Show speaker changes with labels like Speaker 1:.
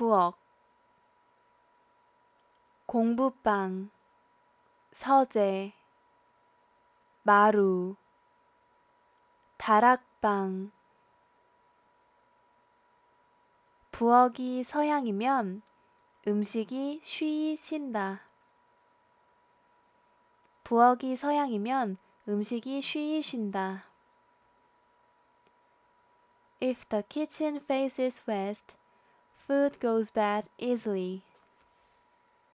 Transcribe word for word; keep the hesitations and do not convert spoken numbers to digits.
Speaker 1: 부엌, 공부방, 서재, 마루, 다락방. 부엌이 서양이면 음식이 쉬이 쉰다. 부엌이 서양이면 음식이 쉬이 쉰다. If the kitchen faces west, food goes bad easily.